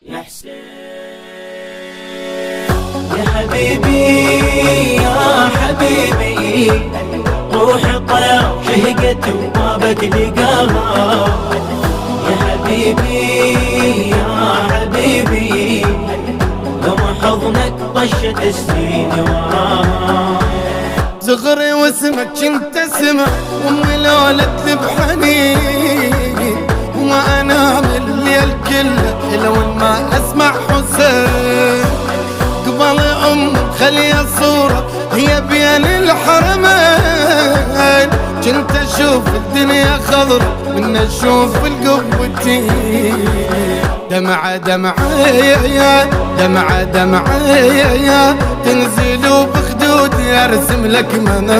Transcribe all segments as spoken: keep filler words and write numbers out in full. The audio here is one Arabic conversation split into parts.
يا حسين يا حبيبي يا حبيبي، روحي طلع شهقت وما بتلقاها. يا حبيبي يا حبيبي، لو حضنك طشت السنين وراها. صغري واسمك كنت اسمع وامي لولت بحنين، وما انام الليل كله لو ما اسمع حسين. قبل ام خلي صورة هي بين الحرمين، كنت اشوف الدنيا خضرة من اشوف القبتين. دمعة دمعة يا دمعة دمعة يا تنزل بخدودي ارسم لك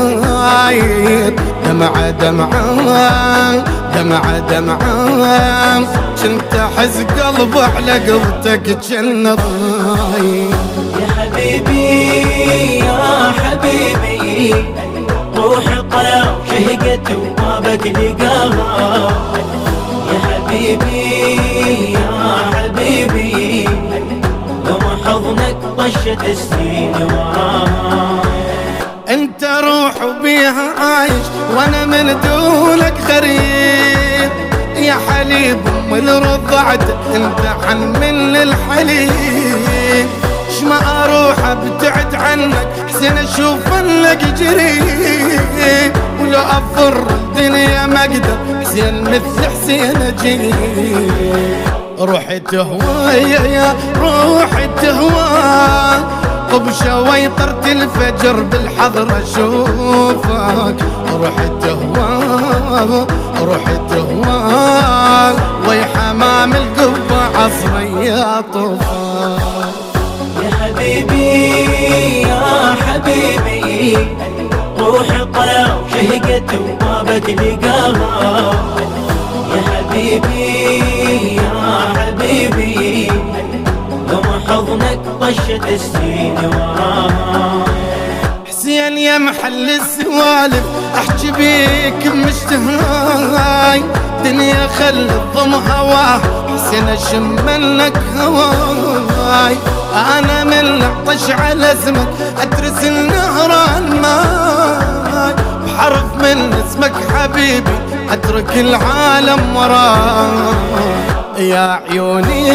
مناير. دمعة دمعة دمعة دمعة كنت احس قلبي على قبتك جنة ضاير. يا حبيبي يا حبيبي، روحي طلع شهقت وما بتلقاها. يا حبيبي يا حبيبي، لو حضنك طشت السنين وراها. انت روح وبيها عايش وانا من دونك غريب. يا حليب ام الرضعت انت عن من الحليب. شما اروح ابتعد عنك حسين اشوف لك جريب. ولو افر الدنيا ما اقدر حسين مثل حسين اجيب. روحي تهوايا يا روحي تهواك، طب شوي طرت الفجر بالحضر اشوفك. روحي تهواك روحي تهواك، وي حمام القبة عصري يا طوفان. يا حبيبي يا حبيبي، روحي طلع شهقت وما بتلقاها. يا حبيبي يا حبيبي، لو حضنك طشت السنين وراها. حسين يا محل السوالف احكي بيك مشتهاي. دنيا خل الضم هواه حسين اشم منك هواي. انا من العطش على اسمك ادرس النهران ماي. بحرف من اسمك حبيبي اترك العالم وراي. يا عيوني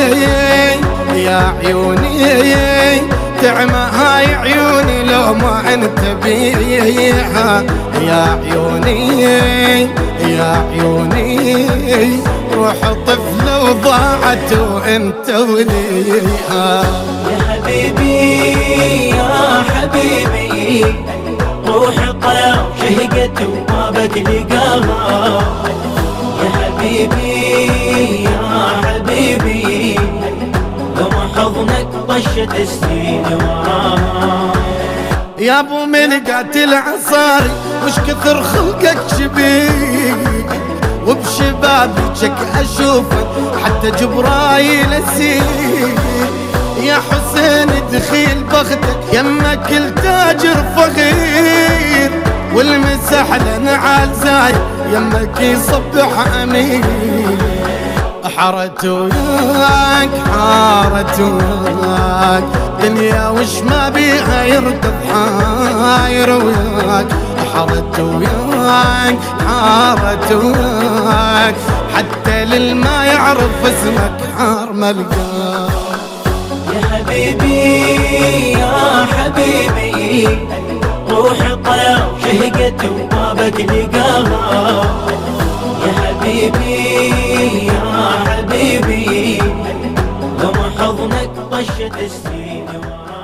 يا عيوني تعمى هاي عيوني لو ما انت بيها. يا عيوني يا عيوني، روح طفلة وضاعت وانت وليها. يا حبيبي يا حبيبي، روحي طلع شهقت وما بتلقاها. يا حبيبي يا حبيبي، لو حضنك طشت السنين وراها. يا ابو ملقات العصاري وش كثر خلقك شبيك، وبشبابك اشوفك حتى جبرايل اسيك. يا حسين دخيل بختك يمك التاجر فقير، والمسح لنا عالزاي يمك يصبح امير. حارت وياك حارت وياك دنيا وش ما بيها يركض حاير وياك. حارت وياك حارت وياك حتى للما يعرف اسمك حار ملقاك. يا حبيبي يا حبيبي، روحي طلع شهقت وما بتلقاها. يا حبيبي يا حبيبي، لو حضنك طشت السنين وراها.